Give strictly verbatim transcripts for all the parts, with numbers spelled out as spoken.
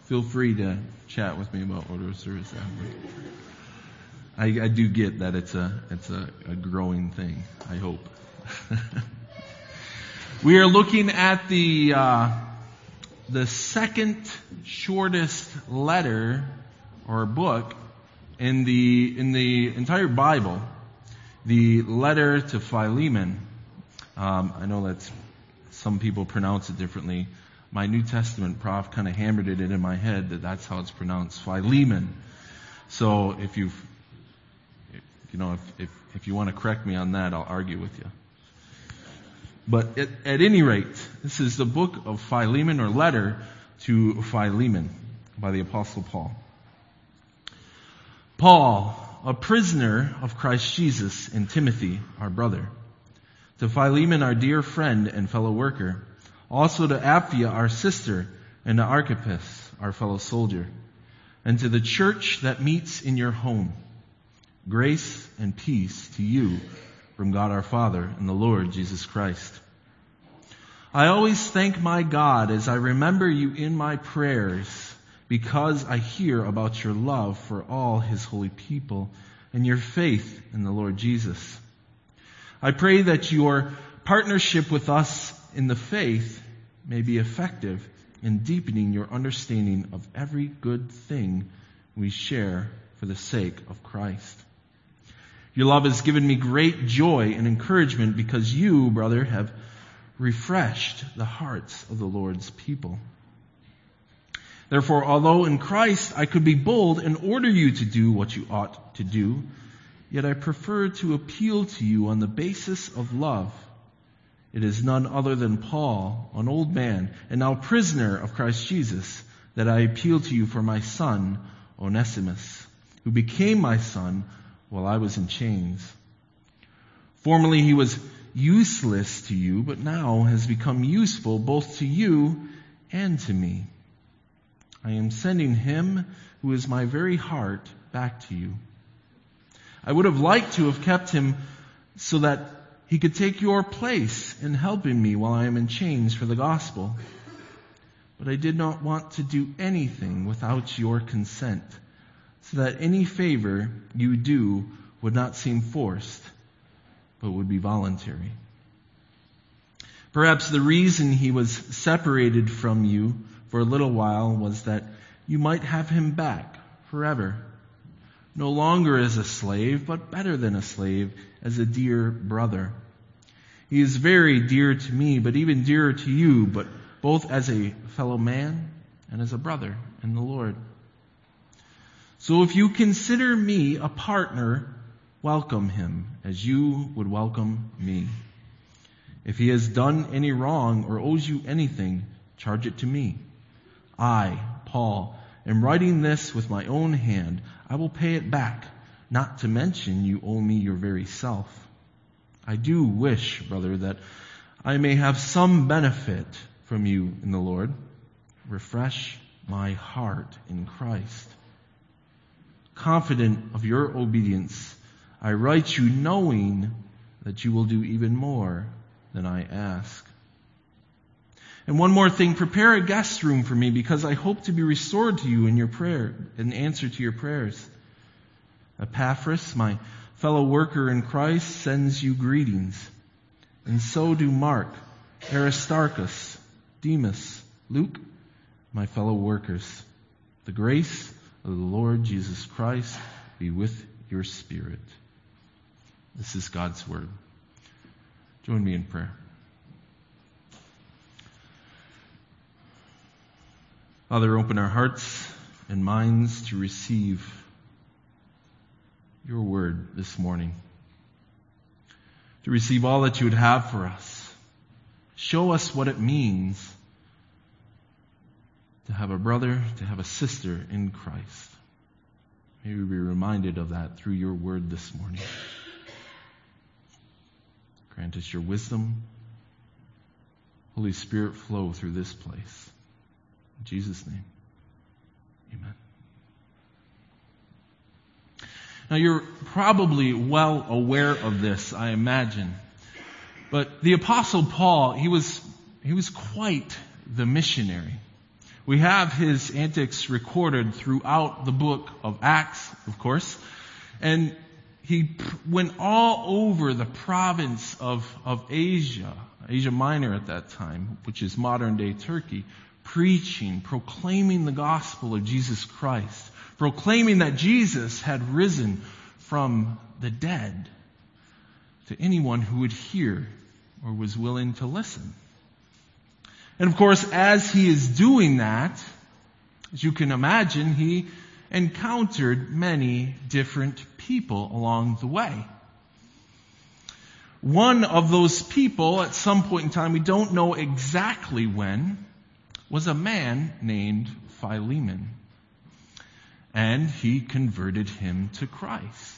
feel free to chat with me about order of service afterward. I, I do get that it's a it's a, a growing thing, I hope. We are looking at the uh, the second shortest letter or book in the in the entire Bible, the letter to Philemon. Um, I know that some people pronounce it differently. My New Testament prof kind of hammered it in my head that that's how it's pronounced, Philemon. So if you you know if if, if you want to correct me on that, I'll argue with you. But at, at any rate, this is the book of Philemon, or letter to Philemon by the Apostle Paul. Paul, a prisoner of Christ Jesus, and Timothy, our brother. To Philemon, our dear friend and fellow worker. Also to Apphia, our sister, and to Archippus, our fellow soldier. And to the church that meets in your home. Grace and peace to you from God our Father and the Lord Jesus Christ. I always thank my God as I remember you in my prayers, because I hear about your love for all His holy people and your faith in the Lord Jesus. I pray that your partnership with us in the faith may be effective in deepening your understanding of every good thing we share for the sake of Christ. Your love has given me great joy and encouragement because you, brother, have refreshed the hearts of the Lord's people. Therefore, although in Christ I could be bold and order you to do what you ought to do, yet I prefer to appeal to you on the basis of love. It is none other than Paul, an old man, and now prisoner of Christ Jesus, that I appeal to you for my son, Onesimus, who became my son while I was in chains. Formerly he was useless to you, but now has become useful both to you and to me. I am sending him who is my very heart back to you. I would have liked to have kept him so that he could take your place in helping me while I am in chains for the gospel. But I did not want to do anything without your consent, so that any favor you do would not seem forced, but would be voluntary. Perhaps the reason he was separated from you for a little while was that you might have him back forever, no longer as a slave, but better than a slave, as a dear brother. He is very dear to me, but even dearer to you, but both as a fellow man and as a brother in the Lord. So if you consider me a partner, welcome him as you would welcome me. If he has done any wrong or owes you anything, charge it to me. I, Paul, am writing this with my own hand. I will pay it back, not to mention you owe me your very self. I do wish, brother, that I may have some benefit from you in the Lord. Refresh my heart in Christ. Confident of your obedience, I write you knowing that you will do even more than I ask. And one more thing, prepare a guest room for me, because I hope to be restored to you in your prayer, in answer to your prayers. Epaphras, my fellow worker in Christ, sends you greetings. And so do Mark, Aristarchus, Demas, Luke, my fellow workers. The grace of the Lord Jesus Christ be with your spirit. This is God's word. Join me in prayer. Father, open our hearts and minds to receive your word this morning, to receive all that you would have for us. Show us what it means to have a brother, to have a sister in Christ. May we be reminded of that through your word this morning. Grant us your wisdom. Holy Spirit, flow through this place. In Jesus' name, amen. Now, you're probably well aware of this, I imagine. But the Apostle Paul, he was, he was quite the missionary. We have his antics recorded throughout the book of Acts, of course. And he went all over the province of, of Asia, Asia Minor at that time, which is modern-day Turkey, preaching, proclaiming the gospel of Jesus Christ, proclaiming that Jesus had risen from the dead to anyone who would hear or was willing to listen. And of course, as he is doing that, as you can imagine, he encountered many different people along the way. One of those people, at some point in time, we don't know exactly when, was a man named Philemon. And he converted him to Christ.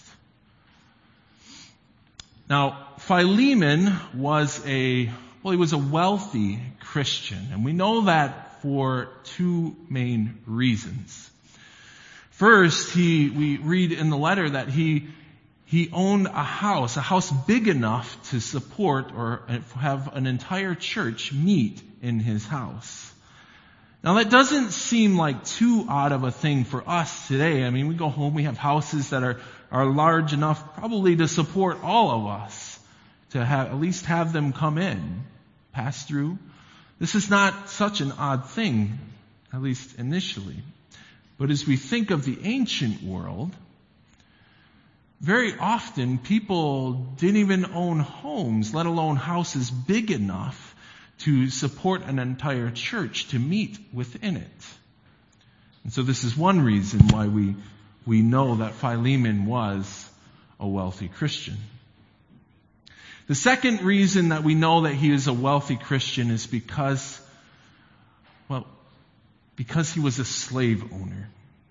Now, Philemon was a, well, he was a wealthy Christian. And we know that for two main reasons. First, he, we read in the letter that he, he owned a house, a house big enough to support or have an entire church meet in his house. Now that doesn't seem like too odd of a thing for us today. I mean, we go home, we have houses that are, are large enough probably to support all of us, to have, at least have them come in, pass through. This is not such an odd thing, at least initially. But as we think of the ancient world, very often people didn't even own homes, let alone houses big enough to support an entire church, to meet within it. And so this is one reason why we, we know that Philemon was a wealthy Christian. The second reason that we know that he is a wealthy Christian is because, well, because he was a slave owner.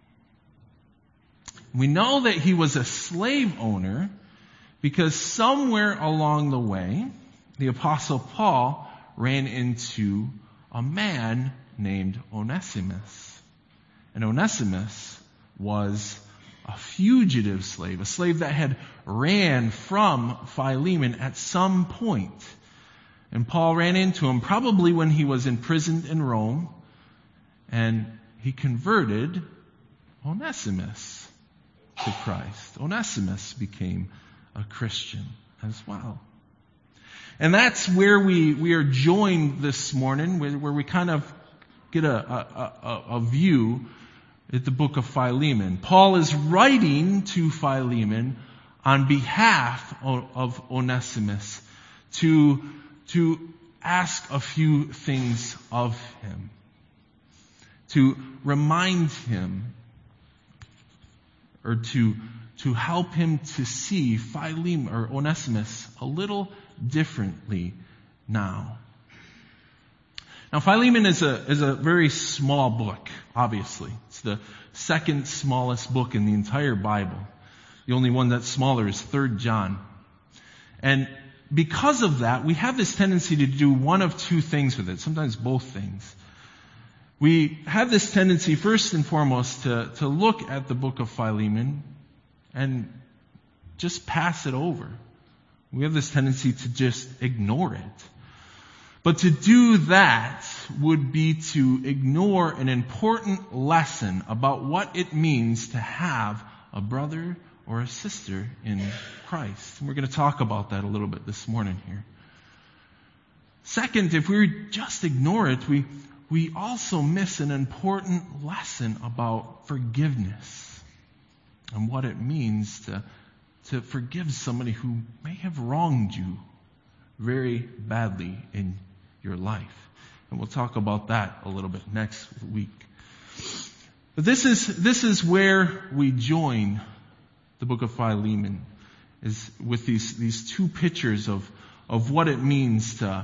We know that he was a slave owner because somewhere along the way, the Apostle Paul ran into a man named Onesimus. And Onesimus was a fugitive slave, a slave that had ran from Philemon at some point. And Paul ran into him probably when he was imprisoned in Rome, and he converted Onesimus to Christ. Onesimus became a Christian as well. And that's where we, we are joined this morning, where, where we kind of get a, a, a, a view at the book of Philemon. Paul is writing to Philemon on behalf of, of Onesimus to, to ask a few things of him, to remind him, or to, to help him to see Philemon or Onesimus a little differently now. Now, Philemon is a, is a very small book, obviously. It's the second smallest book in the entire Bible. The only one that's smaller is Third John. And because of that, we have this tendency to do one of two things with it, sometimes both things. We have this tendency, first and foremost, to, to look at the book of Philemon and just pass it over. We have this tendency to just ignore it. But to do that would be to ignore an important lesson about what it means to have a brother or a sister in Christ. And we're going to talk about that a little bit this morning here. Second, if we just ignore it, we, we also miss an important lesson about forgiveness and what it means to to forgive somebody who may have wronged you very badly in your life. And we'll talk about that a little bit next week. But this is, this is where we join the book of Philemon, is with these, these two pictures of, of what it means to,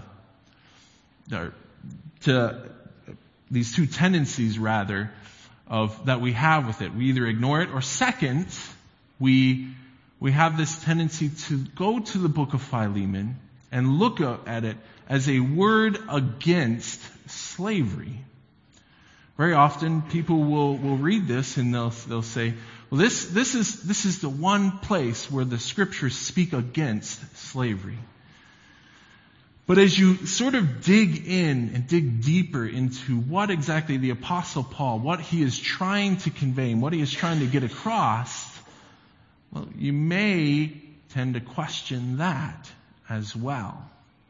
to, these two tendencies rather, of, that we have with it. We either ignore it, or second, we We have this tendency to go to the book of Philemon and look at it as a word against slavery. Very often people will, will read this and they'll, they'll say, well, this, this is, this is the one place where the scriptures speak against slavery. But as you sort of dig in and dig deeper into what exactly the Apostle Paul, what he is trying to convey and what he is trying to get across, well, you may tend to question that as well.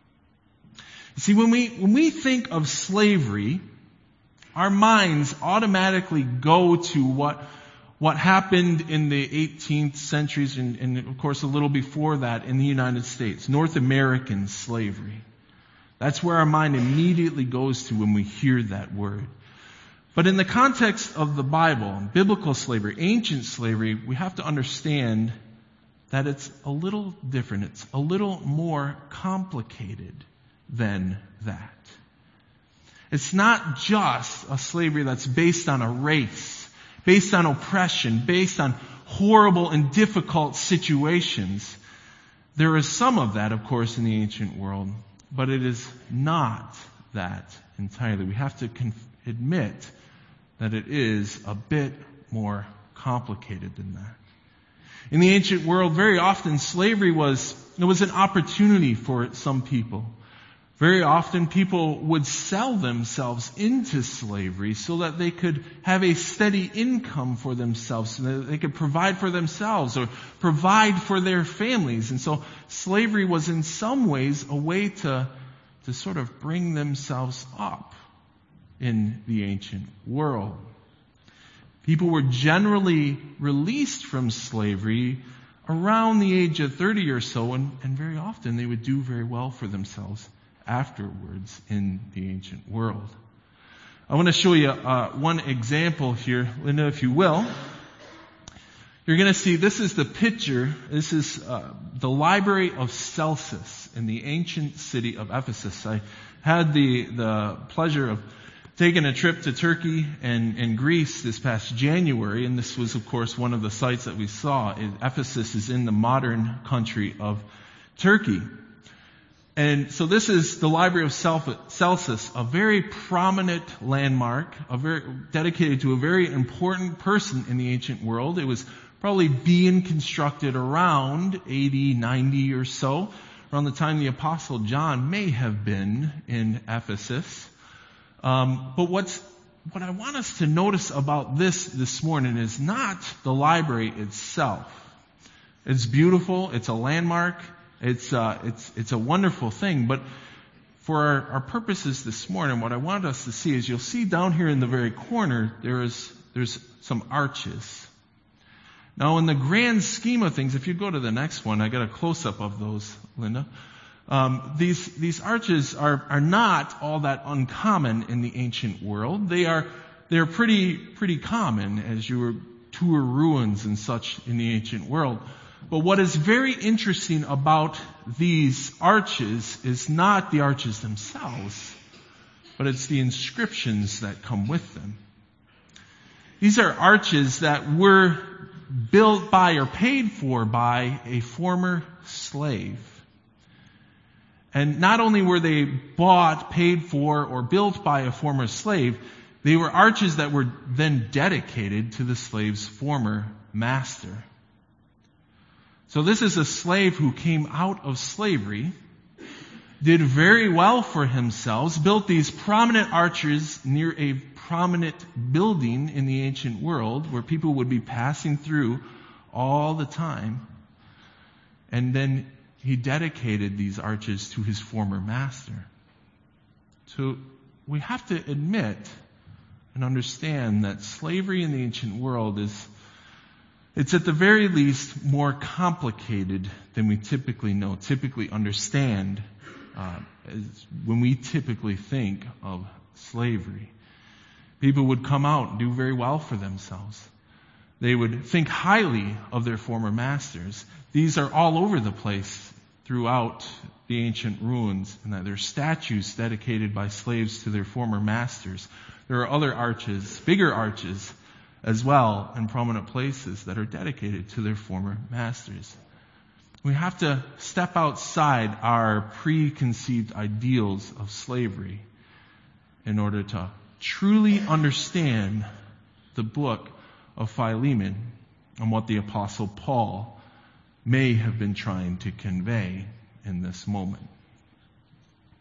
You see, when we, when we think of slavery, our minds automatically go to what, what happened in the eighteenth centuries and, and of course a little before that in the United States, North American slavery. That's where our mind immediately goes to when we hear that word. But in the context of the Bible, biblical slavery, ancient slavery, we have to understand that it's a little different. It's a little more complicated than that. It's not just a slavery that's based on a race, based on oppression, based on horrible and difficult situations. There is some of that, of course, in the ancient world, but it is not that entirely. We have to con- admit that it is a bit more complicated than that. In the ancient world, very often slavery was, it was an opportunity for some people. Very often people would sell themselves into slavery so that they could have a steady income for themselves, so that they could provide for themselves or provide for their families. And so slavery was in some ways a way to, to sort of bring themselves up in the ancient world. People were generally released from slavery around the age of thirty or so, and, and very often they would do very well for themselves afterwards in the ancient world. I want to show you uh, one example here, Linda, if you will. You're going to see this is the picture. This is uh, the Library of Celsus in the ancient city of Ephesus. I had the the pleasure of taking a trip to Turkey and, and Greece this past January, and this was, of course, one of the sites that we saw. Ephesus is in the modern country of Turkey. And so this is the Library of Celsus, a very prominent landmark, a very dedicated to a very important person in the ancient world. It was probably being constructed around A D ninety or so, around the time the Apostle John may have been in Ephesus. Um, but what's what I want us to notice about this this morning is not the library itself. It's beautiful. It's a landmark. It's uh, it's it's a wonderful thing, but for our, our purposes this morning, what I want us to see is you'll see down here in the very corner there is there's some arches. Now, in the grand scheme of things, if you go to the next one, I got a close up of those, Linda. Um, these these arches are are not all that uncommon in the ancient world. They are they're pretty pretty common as you tour ruins and such in the ancient world. But what is very interesting about these arches is not the arches themselves, but it's the inscriptions that come with them. These are arches that were built by or paid for by a former slave. And not only were they bought, paid for, or built by a former slave, they were arches that were then dedicated to the slave's former master. So this is a slave who came out of slavery, did very well for himself, built these prominent arches near a prominent building in the ancient world where people would be passing through all the time. And then he dedicated these arches to his former master. So we have to admit and understand that slavery in the ancient world is It's at the very least more complicated than we typically know, typically understand uh, as when we typically think of slavery. People would come out and do very well for themselves. They would think highly of their former masters. These are all over the place throughout the ancient ruins, and that there are statues dedicated by slaves to their former masters. There are other arches, bigger arches, as well in prominent places that are dedicated to their former masters. We have to step outside our preconceived ideals of slavery in order to truly understand the book of Philemon and what the Apostle Paul may have been trying to convey in this moment.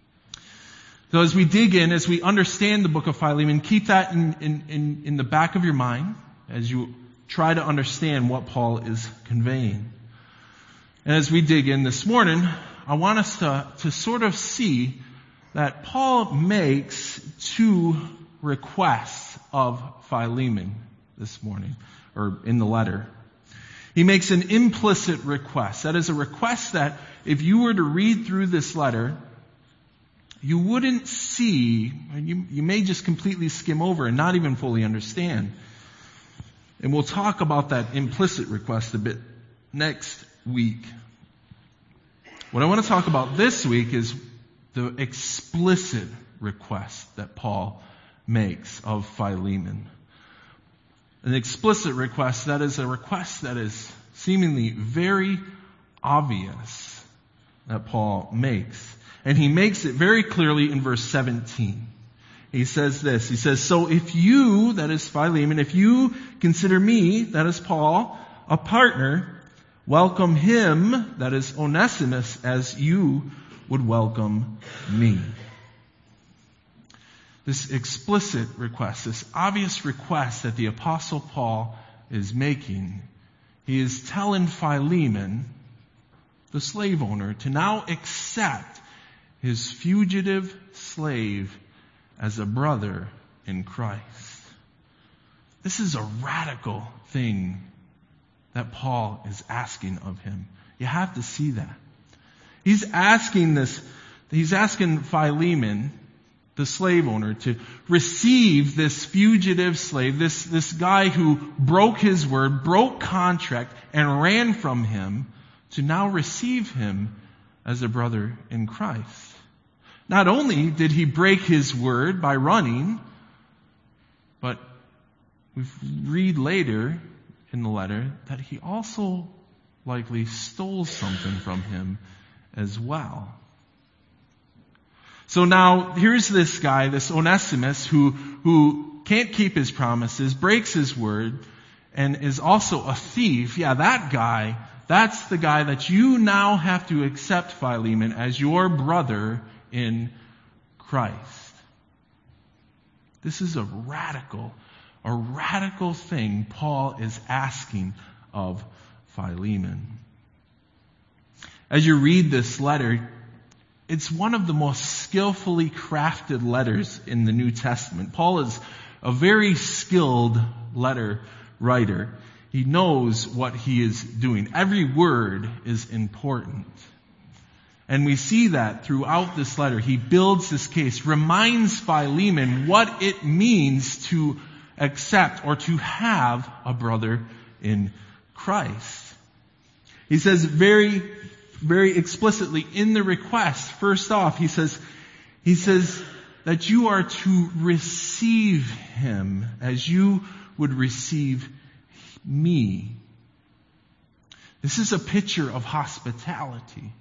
So as we dig in, as we understand the book of Philemon, keep that in, in, in, in the back of your mind as you try to understand what Paul is conveying. And as we dig in this morning, I want us to, to sort of see that Paul makes two requests of Philemon this morning, or in the letter. He makes an implicit request. That is a request that if you were to read through this letter, you wouldn't see, you, you may just completely skim over and not even fully understand. And we'll talk about that implicit request a bit next week. What I want to talk about this week is the explicit request that Paul makes of Philemon. An explicit request, that is a request that is seemingly very obvious that Paul makes. And he makes it very clearly in verse seventeen. He says this, he says, so if you, that is Philemon, if you consider me, that is Paul, a partner, welcome him, that is Onesimus, as you would welcome me. This explicit request, this obvious request that the Apostle Paul is making, he is telling Philemon, the slave owner, to now accept his fugitive slave as a brother in Christ. This is a radical thing that Paul is asking of him. You have to see that. He's asking this, he's asking Philemon, the slave owner, to receive this fugitive slave, this, this guy who broke his word, broke contract, and ran from him, to now receive him as a brother in Christ. Not only did he break his word by running, but we read later in the letter that he also likely stole something from him as well. So now here's this guy, this Onesimus, who, who can't keep his promises, breaks his word, and is also a thief. Yeah, that guy, that's the guy that you now have to accept, Philemon, as your brother in Christ. This is a radical, a radical thing Paul is asking of Philemon. As you read this letter, it's one of the most skillfully crafted letters in the New Testament. Paul is a very skilled letter writer. He knows what he is doing. Every word is important. And we see that throughout this letter. He builds this case, reminds Philemon what it means to accept or to have a brother in Christ. He says very, very explicitly in the request, first off, he says, he says that you are to receive him as you would receive me. This is a picture of hospitality.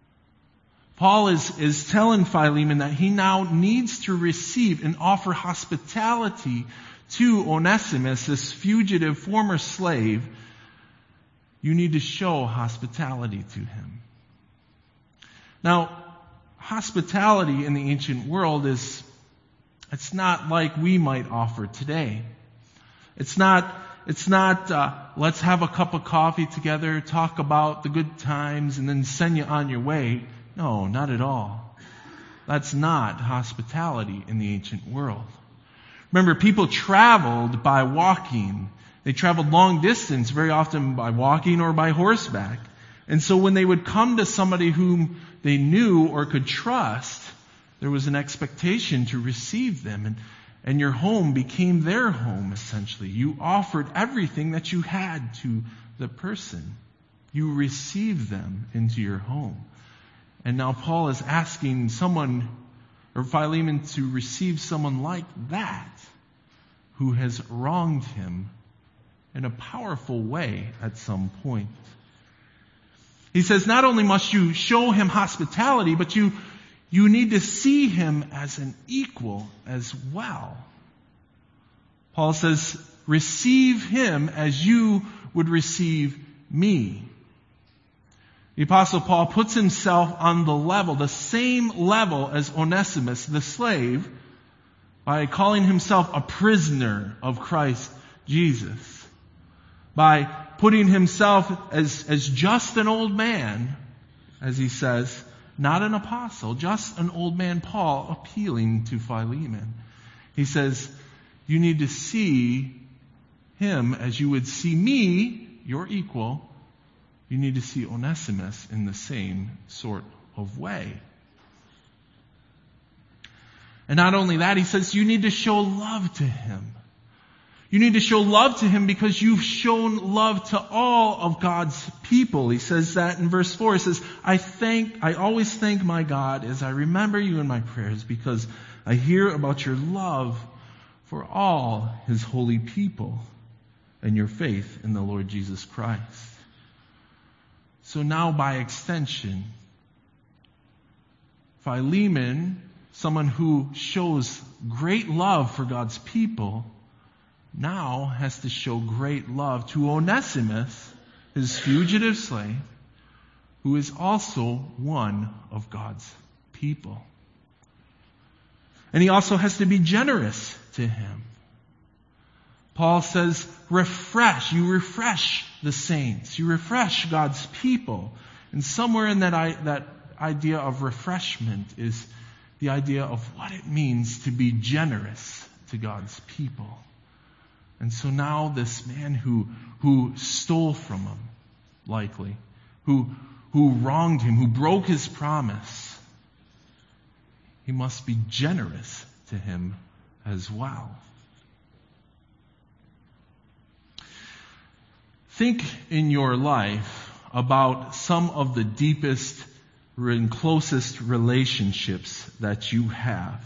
Paul is, is telling Philemon that he now needs to receive and offer hospitality to Onesimus, this fugitive former slave. You need to show hospitality to him. Now, hospitality in the ancient world is, it's not like we might offer today. It's not, it's not, uh, let's have a cup of coffee together, talk about the good times, and then send you on your way. No, not at all. That's not hospitality in the ancient world. Remember, people traveled by walking. They traveled long distance, very often by walking or by horseback. And so when they would come to somebody whom they knew or could trust, there was an expectation to receive them. And, and your home became their home, essentially. You offered everything that you had to the person. You received them into your home. And now Paul is asking someone, or Philemon, to receive someone like that, who has wronged him in a powerful way at some point. He says, not only must you show him hospitality, but you, you need to see him as an equal as well. Paul says, receive him as you would receive me. The Apostle Paul puts himself on the level, the same level as Onesimus, the slave, by calling himself a prisoner of Christ Jesus. By putting himself as, as just an old man, as he says, not an apostle, just an old man, Paul, appealing to Philemon. He says, you need to see him as you would see me, your equal. You need to see Onesimus in the same sort of way. And not only that, he says you need to show love to him. You need to show love to him because you've shown love to all of God's people. He says that in verse four. He says, I thank, I always thank my God as I remember you in my prayers because I hear about your love for all his holy people and your faith in the Lord Jesus Christ. So now by extension, Philemon, someone who shows great love for God's people, now has to show great love to Onesimus, his fugitive slave, who is also one of God's people. And he also has to be generous to him. Paul says, refresh, you refresh the saints, you refresh God's people. And somewhere in that, I, that idea of refreshment is the idea of what it means to be generous to God's people. And so now this man who, who stole from him, likely, who, who wronged him, who broke his promise, he must be generous to him as well. Think in your life about some of the deepest and closest relationships that you have.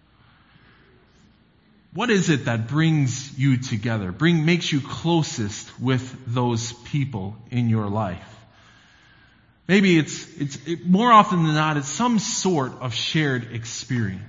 What is it that brings you together, bring, makes you closest with those people in your life? Maybe it's, it's it, more often than not, it's some sort of shared experience.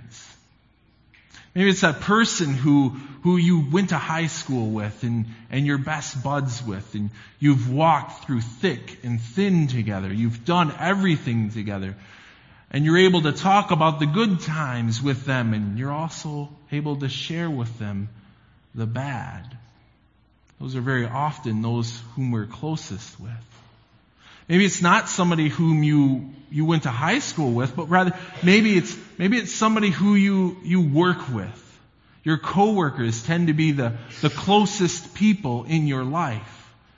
Maybe it's that person who, who you went to high school with and, and you're best buds with, and you've walked through thick and thin together. You've done everything together. And you're able to talk about the good times with them, and you're also able to share with them the bad. Those are very often those whom we're closest with. Maybe it's not somebody whom you, you went to high school with, but rather maybe it's, maybe it's somebody who you, you work with. Your coworkers tend to be the, the closest people in your life.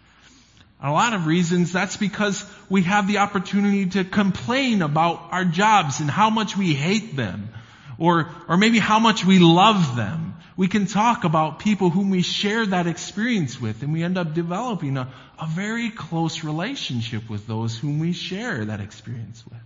A lot of reasons, that's because we have the opportunity to complain about our jobs and how much we hate them, or, or maybe how much we love them. We can talk about people whom we share that experience with, and we end up developing a, a very close relationship with those whom we share that experience with.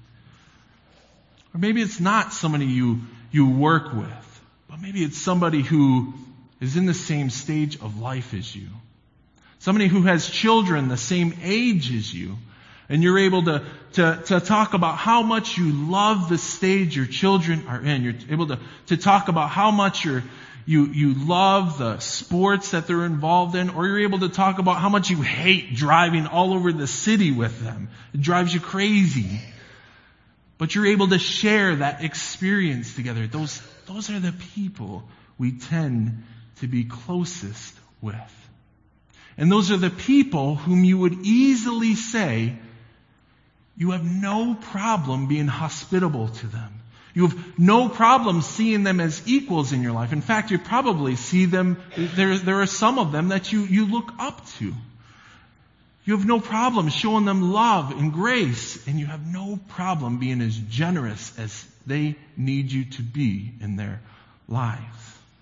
Or maybe it's not somebody you, you work with, but maybe it's somebody who is in the same stage of life as you. Somebody who has children the same age as you. And you're able to, to, to talk about how much you love the stage your children are in. You're able to, to talk about how much you're, you, you love the sports that they're involved in. Or you're able to talk about how much you hate driving all over the city with them. It drives you crazy. But you're able to share that experience together. Those, those are the people we tend to be closest with. And those are the people whom you would easily say, you have no problem being hospitable to them. You have no problem seeing them as equals in your life. In fact, you probably see them, there, there are some of them that you, you look up to. You have no problem showing them love and grace, and you have no problem being as generous as they need you to be in their lives.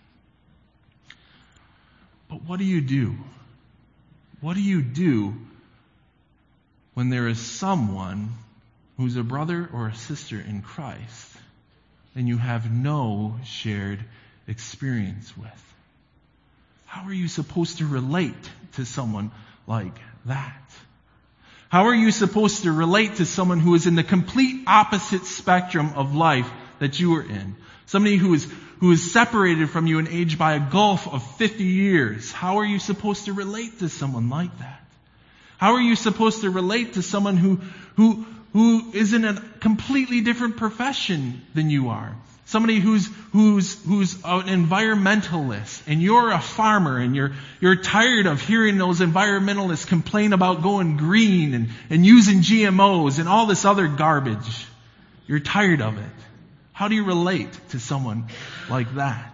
But what do you do? What do you do when there is someone who's a brother or a sister in Christ and you have no shared experience with? How are you supposed to relate to someone like that? How are you supposed to relate to someone who is in the complete opposite spectrum of life that you are in? Somebody who is who is separated from you in age by a gulf of fifty years. How are you supposed to relate to someone like that? How are you supposed to relate to someone who, who, who is in a completely different profession than you are? Somebody who's, who's, who's an environmentalist, and you're a farmer, and you're, you're tired of hearing those environmentalists complain about going green and, and using G M Os and all this other garbage. You're tired of it. How do you relate to someone like that?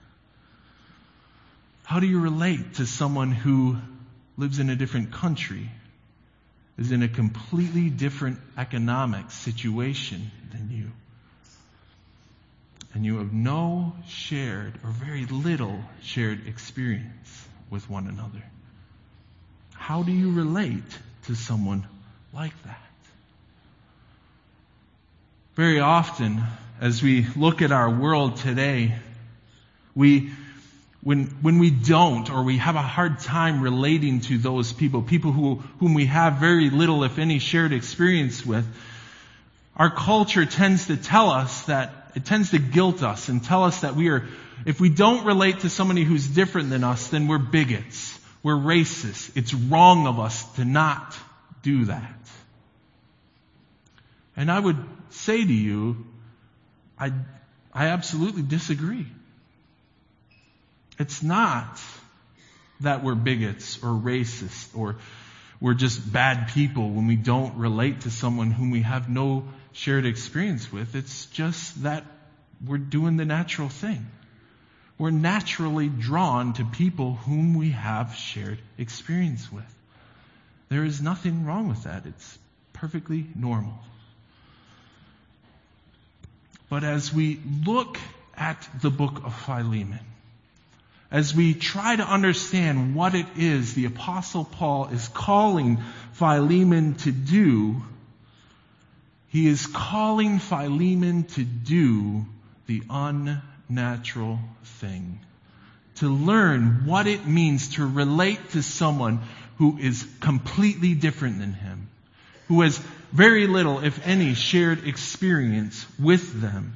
How do you relate to someone who lives in a different country, is in a completely different economic situation than you, and you have no shared or very little shared experience with one another? How do you relate to someone like that? Very often, as we look at our world today, we When, when we don't, or we have a hard time relating to those people, people who, whom we have very little, if any, shared experience with, our culture tends to tell us that, it tends to guilt us and tell us that we are, if we don't relate to somebody who's different than us, then we're bigots, we're racist. It's wrong of us to not do that. And I would say to you, I, I absolutely disagree. It's not that we're bigots or racist or we're just bad people when we don't relate to someone whom we have no shared experience with. It's just that we're doing the natural thing. We're naturally drawn to people whom we have shared experience with. There is nothing wrong with that. It's perfectly normal. But as we look at the book of Philemon, as we try to understand what it is the Apostle Paul is calling Philemon to do, he is calling Philemon to do the unnatural thing. To learn what it means to relate to someone who is completely different than him, who has very little, if any, shared experience with them.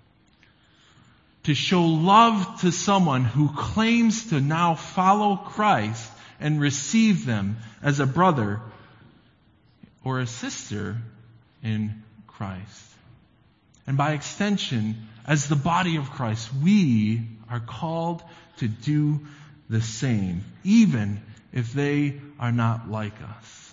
To show love to someone who claims to now follow Christ and receive them as a brother or a sister in Christ. And by extension, as the body of Christ, we are called to do the same, even if they are not like us.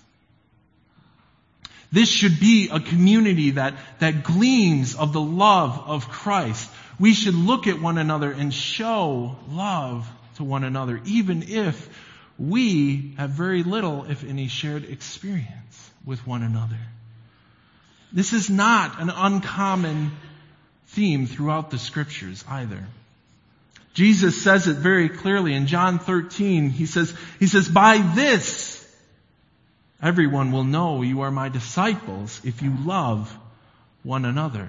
This should be a community that, that gleams of the love of Christ. We should look at one another and show love to one another, even if we have very little, if any, shared experience with one another. This is not an uncommon theme throughout the Scriptures either. Jesus says it very clearly in John thirteen. He says, he says, "By this, everyone will know you are my disciples if you love one another."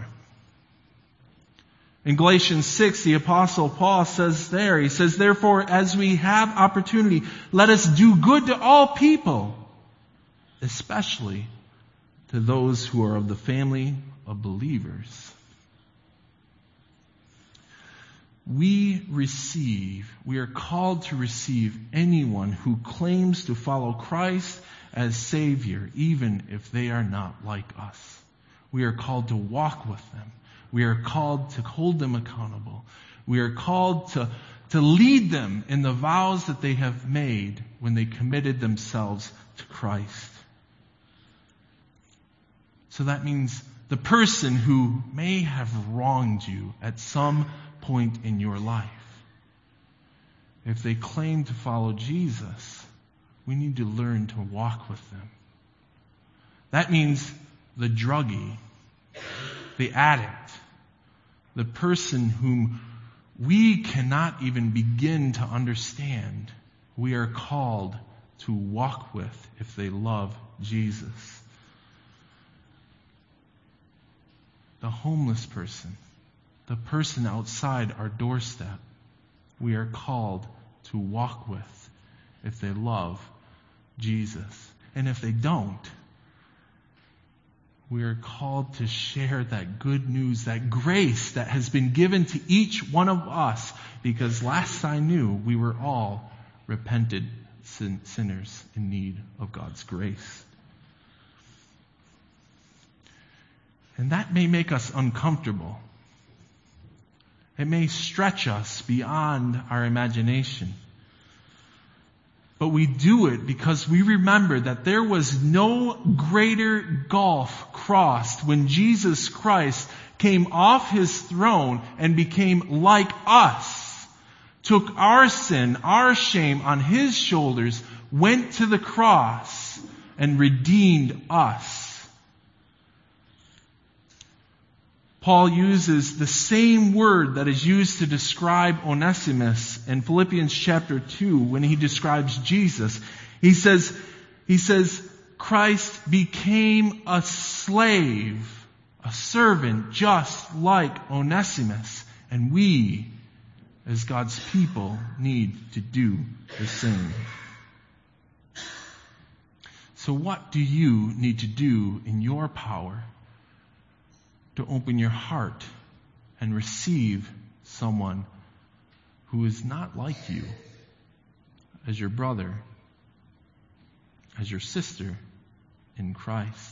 In Galatians six, the Apostle Paul says there, he says, "Therefore, as we have opportunity, let us do good to all people, especially to those who are of the family of believers." We receive, we are called to receive anyone who claims to follow Christ as Savior, even if they are not like us. We are called to walk with them. We are called to hold them accountable. We are called to, to lead them in the vows that they have made when they committed themselves to Christ. So that means the person who may have wronged you at some point in your life, if they claim to follow Jesus, we need to learn to walk with them. That means the druggie, the addict, the person whom we cannot even begin to understand, we are called to walk with if they love Jesus. The homeless person, the person outside our doorstep, we are called to walk with if they love Jesus. And if they don't, we are called to share that good news, that grace that has been given to each one of us, because last I knew, we were all repented sin- sinners in need of God's grace. And that may make us uncomfortable. It may stretch us beyond our imagination. But we do it because we remember that there was no greater gulf crossed when Jesus Christ came off his throne and became like us, took our sin, our shame on his shoulders, went to the cross, and redeemed us. Paul uses the same word that is used to describe Onesimus in Philippians chapter two when he describes Jesus. He says, he says, Christ became a slave, a servant, just like Onesimus. And we, as God's people, need to do the same. So what do you need to do in your power to open your heart and receive someone who is not like you as your brother, as your sister in Christ?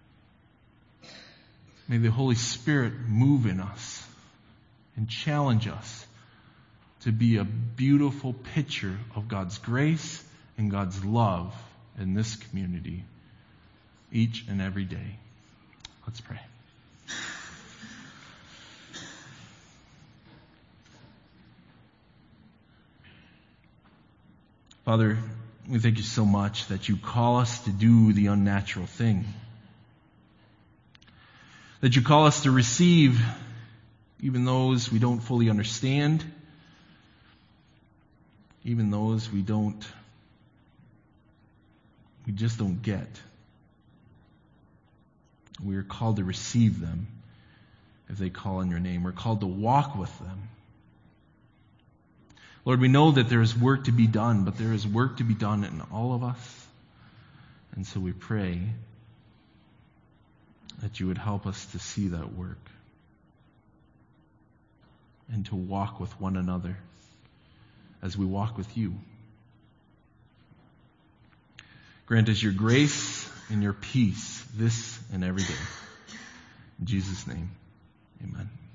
May the Holy Spirit move in us and challenge us to be a beautiful picture of God's grace and God's love in this community each and every day. Let's pray. Father, we thank you so much that you call us to do the unnatural thing. That you call us to receive even those we don't fully understand, even those we don't, we just don't get. We are called to receive them if they call on your name. We're called to walk with them. Lord, we know that there is work to be done, but there is work to be done in all of us. And so we pray that you would help us to see that work and to walk with one another as we walk with you. Grant us your grace and your peace this and every day. In Jesus' name, amen.